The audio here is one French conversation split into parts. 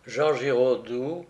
Jean Giraudoux,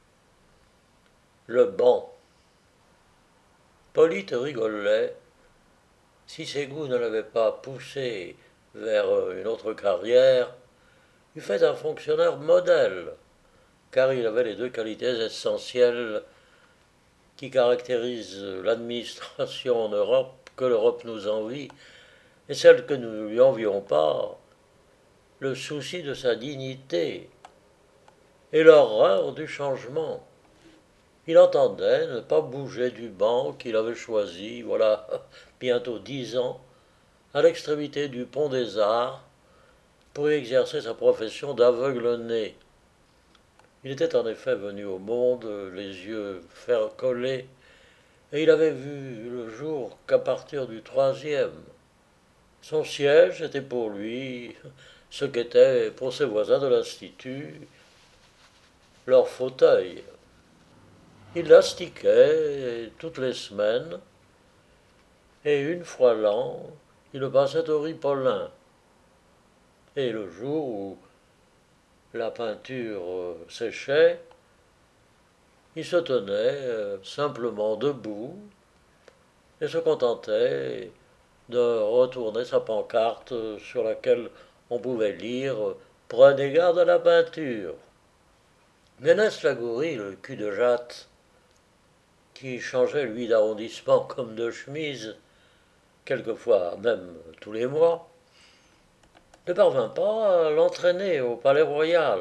le banc. Polyte rigolait. Si ses goûts ne l'avaient pas poussé vers une autre carrière, il fait un fonctionnaire modèle, car il avait les deux qualités essentielles qui caractérisent l'administration en Europe, que l'Europe nous envie, et celle que nous ne lui envions pas, le souci de sa dignité et l'horreur du changement. Il entendait ne pas bouger du banc qu'il avait choisi, voilà bientôt 10 ans, à l'extrémité du pont des Arts, pour y exercer sa profession d'aveugle-né. Il était en effet venu au monde, les yeux collés, et il avait vu le jour qu'à partir du troisième. Son siège était pour lui ce qu'était pour ses voisins de l'Institut leur fauteuil. Il l'astiquait toutes les semaines, et une fois l'an, il le passait au Ripollin. Et le jour où la peinture séchait, il se tenait simplement debout et se contentait de retourner sa pancarte sur laquelle on pouvait lire Prenez garde à la peinture. Ménès Lagouri, le cul de jatte, qui changeait lui d'arrondissement comme de chemise, quelquefois même tous les mois, ne parvint pas à l'entraîner au Palais Royal.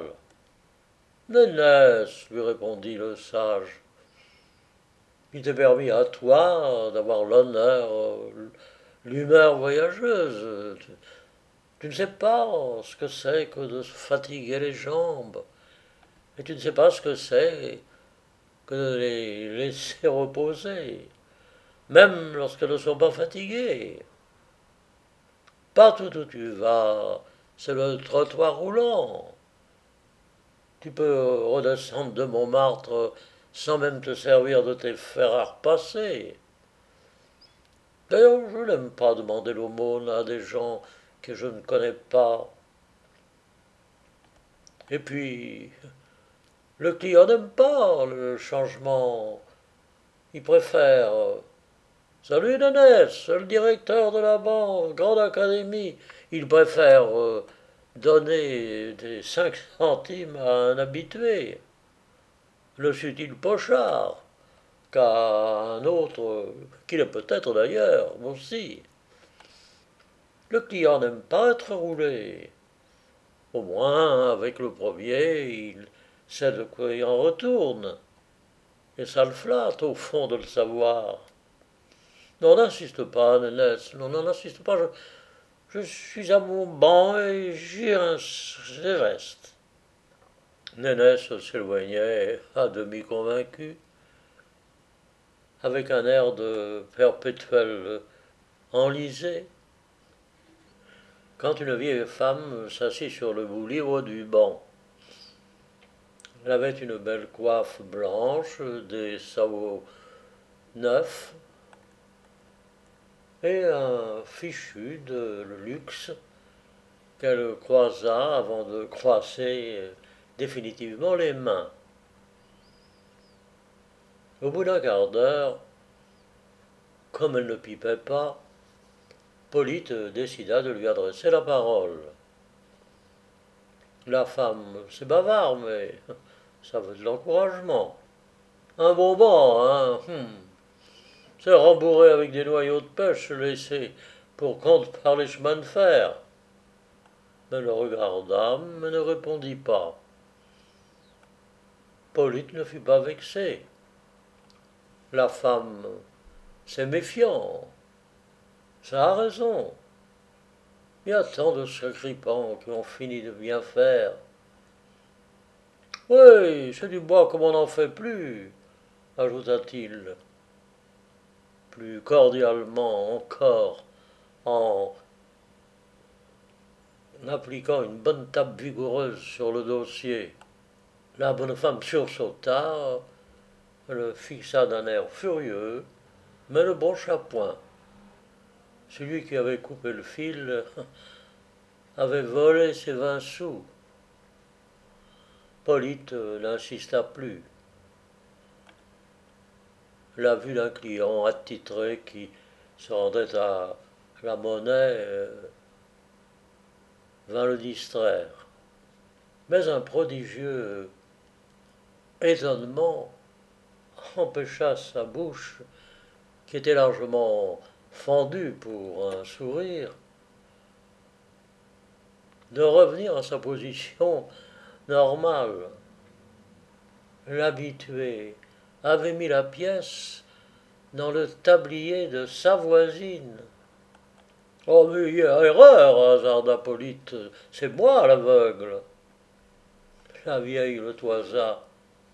Ménès, lui répondit le sage, il t'est permis à toi d'avoir l'honneur, l'humeur voyageuse. Tu ne sais pas ce que c'est que de se fatiguer les jambes, et tu ne sais pas ce que c'est que de les laisser reposer, même lorsqu'elles ne sont pas fatiguées. Partout où tu vas, c'est le trottoir roulant. Tu peux redescendre de Montmartre sans même te servir de tes fers à repasser. D'ailleurs, je n'aime pas demander l'aumône à des gens que je ne connais pas. Et puis, le client n'aime pas le changement. Il préfère Salut Nénès, le directeur de la banque, grande académie. Il préfère donner des 5 centimes à un habitué, le subtil pochard, qu'à un autre, qu'il est peut-être d'ailleurs, aussi. Le client n'aime pas être roulé. Au moins, avec le premier, il sait de quoi il en retourne. Et ça le flatte, au fond, de le savoir. Non, n'insiste pas, Nénès. Non, non, n'insiste pas. Je suis à mon banc et j'y reste. Nénès s'éloignait, à demi convaincu, avec un air de perpétuel enlisé, quand une vieille femme s'assit sur le bout libre du banc. Elle avait une belle coiffe blanche, des sabots neufs et un fichu de luxe qu'elle croisa avant de croiser définitivement les mains. Au bout d'un quart d'heure, comme elle ne pipait pas, Polyte décida de lui adresser la parole. La femme, c'est bavard, mais ça veut de l'encouragement. Un bon banc, hein. C'est rembourré avec des noyaux de pêche laissés pour compte par les chemins de fer. Elle le regarda, mais ne répondit pas. Polyte ne fut pas vexé. La femme, c'est méfiant. Ça a raison. Il y a tant de sacripants qui ont fini de bien faire. Oui, c'est du bois comme on n'en fait plus, ajouta-t-il, plus cordialement encore, en appliquant une bonne tape vigoureuse sur le dossier. La bonne femme sursauta, le fixa d'un air furieux, mais ne broncha point. Celui qui avait coupé le fil avait volé ses 20 sous. Polyte n'insista plus. La vue d'un client attitré qui se rendait à la monnaie vint le distraire. Mais un prodigieux étonnement empêcha sa bouche, qui était largement fendue pour un sourire, de revenir à sa position normale. L'habitué avait mis la pièce dans le tablier de sa voisine. Oh, mais il y a erreur, hasarda Polyte, c'est moi l'aveugle. La vieille le toisa.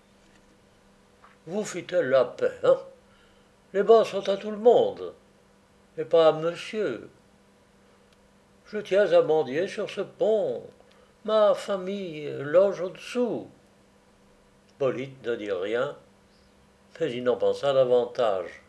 Vous fit-elle la paix, hein? Les bas sont à tout le monde, et pas à monsieur. Je tiens à mendier sur ce pont. Ma famille loge au-dessous. Polyte ne dit rien, mais il n'en pensa davantage.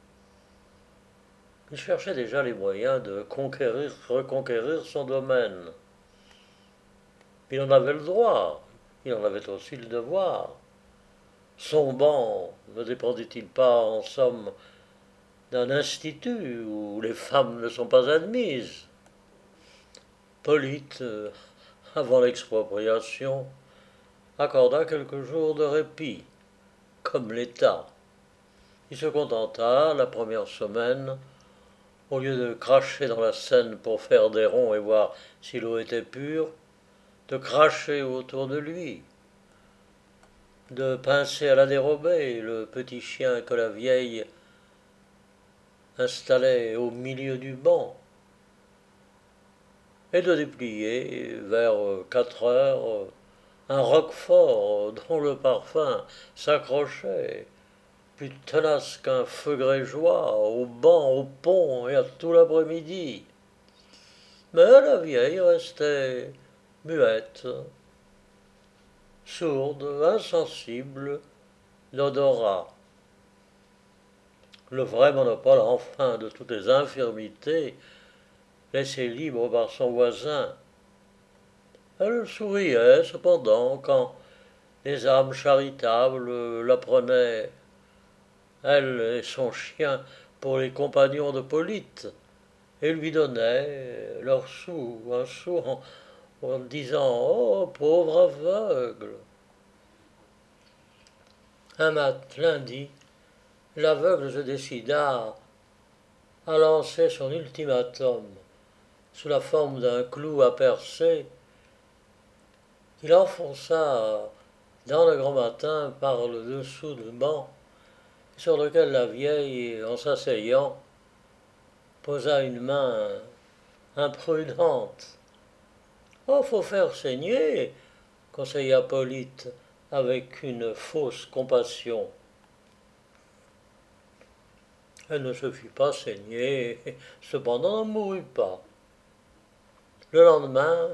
Il cherchait déjà les moyens de reconquérir son domaine. Il en avait le droit, il en avait aussi le devoir. Son banc ne dépendait-il pas, en somme, d'un institut où les femmes ne sont pas admises? Polyte, avant l'expropriation, accorda quelques jours de répit, comme l'État. Il se contenta, la première semaine, au lieu de cracher dans la Seine pour faire des ronds et voir si l'eau était pure, de cracher autour de lui, de pincer à la dérobée le petit chien que la vieille installait au milieu du banc, et de déplier vers 4 heures un roquefort dont le parfum s'accrochait, plus tenace qu'un feu grégeois, au banc, au pont et à tout l'après-midi. Mais la vieille restait muette, sourde, insensible d'odorat. Le vrai monopole, enfin, de toutes les infirmités, laissé libre par son voisin. Elle souriait, cependant, quand les âmes charitables la prenaient, elle et son chien, pour les compagnons de Polyte, et lui donnaient leur sou, un sou, en disant «Oh, pauvre aveugle!» Un lundi, l'aveugle se décida à lancer son ultimatum sous la forme d'un clou à percer qu'il enfonça dans le grand matin par le dessous du banc, sur lequel la vieille, en s'asseyant, posa une main imprudente. «Oh, faut faire saigner!» conseilla Polyte avec une fausse compassion. Elle ne se fit pas saigner, cependant n'en mourut pas. Le lendemain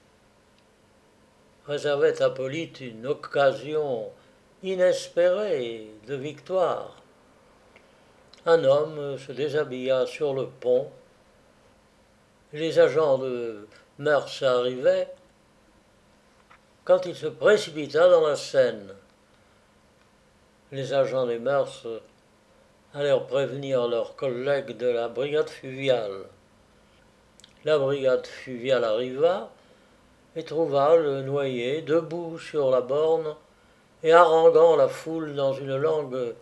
réservait à Polyte une occasion inespérée de victoire. Un homme se déshabilla sur le pont, les agents de mœurs arrivaient, quand il se précipita dans la Seine. Les agents des mœurs allèrent prévenir leurs collègues de la brigade fluviale. La brigade fluviale arriva et trouva le noyé debout sur la borne et haranguant la foule dans une langue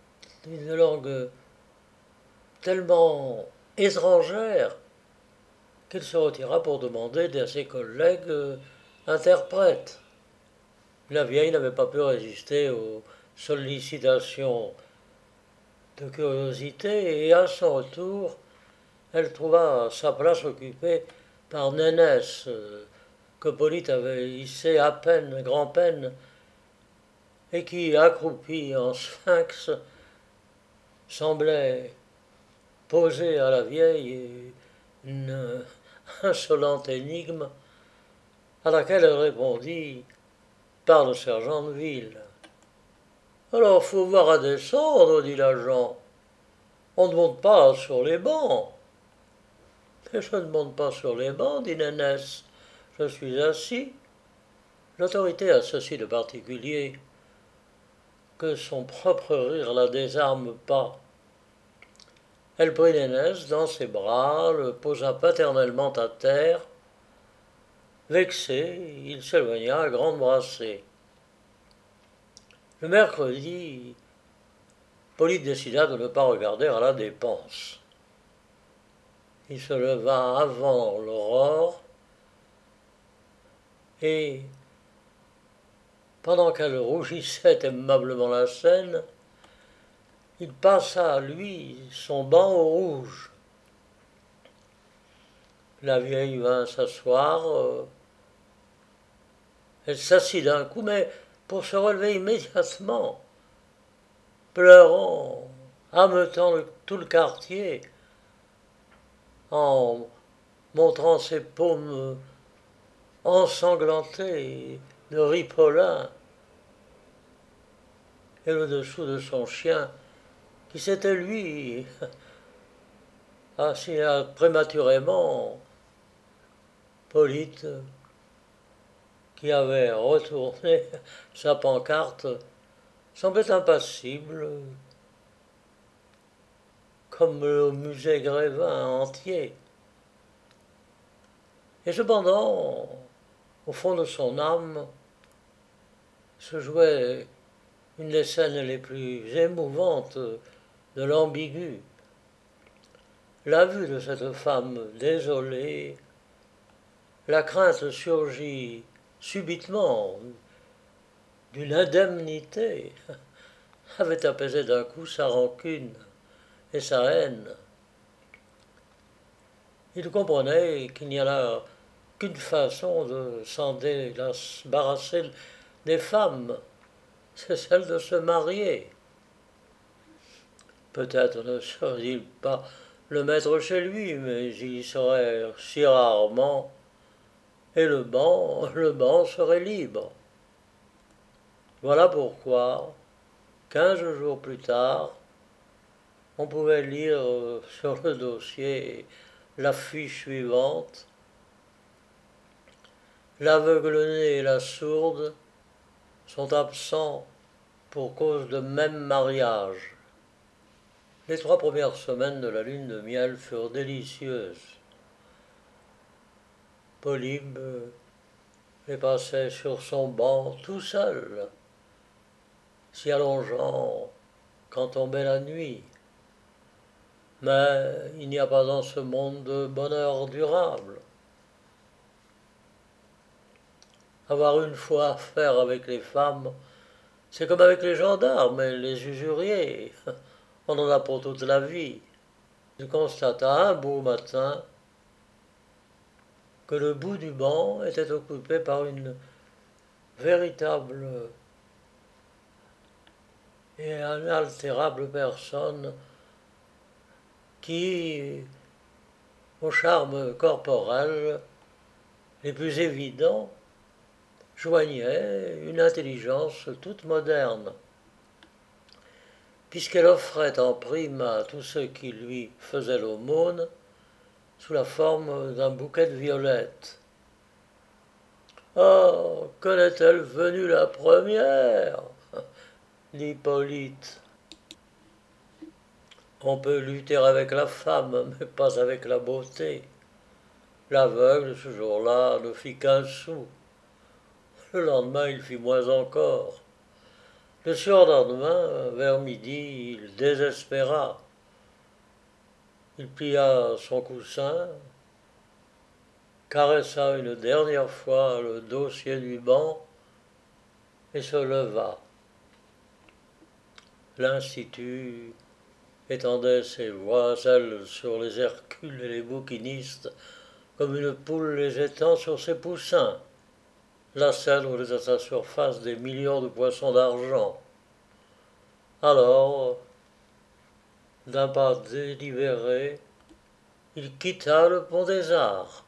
tellement étrangère qu'il se retira pour demander à ses collègues interprètes. La vieille n'avait pas pu résister aux sollicitations de curiosité et à son retour, elle trouva sa place occupée par Nénès, que Polyte avait hissé à peine, grand-peine, et qui, accroupi en sphinx, semblait poser à la vieille une insolente énigme à laquelle elle répondit par le sergent de ville. Alors, faut voir à descendre, dit l'agent. On ne monte pas sur les bancs. Mais je ne monte pas sur les bancs, dit Nénès. Je suis assis. L'autorité a ceci de particulier que son propre rire la désarme pas. Elle prit l'aînesse dans ses bras, le posa paternellement à terre. Vexé, il s'éloigna à grandes brassées. Le mercredi, Polyte décida de ne pas regarder à la dépense. Il se leva avant l'aurore et, pendant qu'elle rougissait aimablement la scène, il passa, lui, son banc au rouge. La vieille vint s'asseoir. Elle s'assit d'un coup, mais pour se relever immédiatement, pleurant, ameutant tout le quartier, en montrant ses paumes ensanglantées de ripolin et le dessous de son chien, qui s'était lui assis prématurément. Polyte, qui avait retourné sa pancarte, semblait impassible, comme le musée Grévin entier. Et cependant, au fond de son âme, se jouait une des scènes les plus émouvantes de l'ambigu. La vue de cette femme désolée, la crainte surgit subitement d'une indemnité, avait apaisé d'un coup sa rancune et sa haine. Il comprenait qu'il n'y en a qu'une façon de s'en débarrasser des femmes, c'est celle de se marier. Peut-être ne serait-il pas le maître chez lui, mais il y serait si rarement, et le banc serait libre. Voilà pourquoi, 15 jours plus tard, on pouvait lire sur le dossier l'affiche suivante: l'aveugle-né et la sourde sont absents pour cause de même mariage. Les 3 premières semaines de la lune de miel furent délicieuses. Polybe les passait sur son banc tout seul, s'y allongeant quand tombait la nuit. Mais il n'y a pas dans ce monde de bonheur durable. Avoir une fois affaire avec les femmes, c'est comme avec les gendarmes et les usuriers. On en a pour toute la vie. Il constata un beau matin que le bout du banc était occupé par une véritable et inaltérable personne qui, au charme corporel les plus évidents, joignait une intelligence toute moderne, puisqu'elle offrait en prime à tous ceux qui lui faisaient l'aumône sous la forme d'un bouquet de violettes. Oh, qu'en est-elle venue la première, dit Hippolyte. On peut lutter avec la femme, mais pas avec la beauté. L'aveugle, ce jour-là, ne fit qu'un sou. Le lendemain, il fit moins encore. Le surlendemain, vers midi, il désespéra. Il plia son coussin, caressa une dernière fois le dossier du banc et se leva. L'Institut étendait ses ailes sur les Hercules et les bouquinistes comme une poule les étend sur ses poussins. La Seine roulait à sa surface des millions de poissons d'argent. Alors, d'un pas délibéré, il quitta le pont des Arts.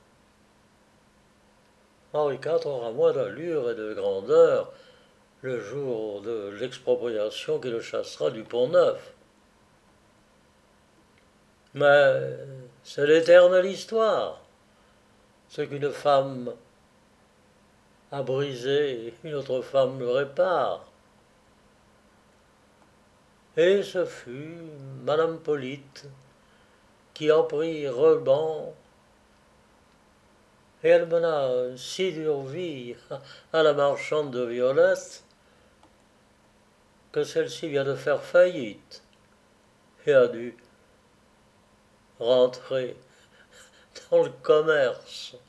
Henri IV aura moins d'allure et de grandeur le jour de l'expropriation qui le chassera du Pont-Neuf. Mais c'est l'éternelle histoire. Ce qu'une femme a brisé, une autre femme le répare. Et ce fut Madame Polite qui en prit reban, et elle mena si dure vie à la marchande de violettes que celle-ci vient de faire faillite et a dû rentrer dans le commerce.